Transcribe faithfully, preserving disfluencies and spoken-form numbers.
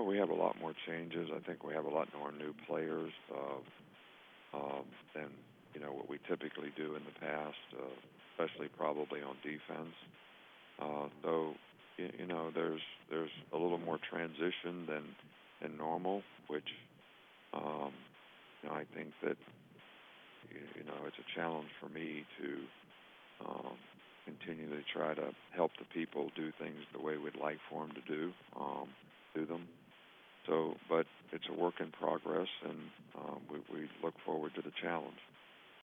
we have a lot more changes. I think we have a lot more new players uh, um, than you know what we typically do in the past, uh, especially probably on defense. Uh, though you, you know there's there's a little more transition than than normal, which um, you know I think that you, you know it's a challenge for me to um, continue to try to help the people do things the way we'd like for them to do um, do them. So, but it's a work in progress, and um, we, we look forward to the challenge.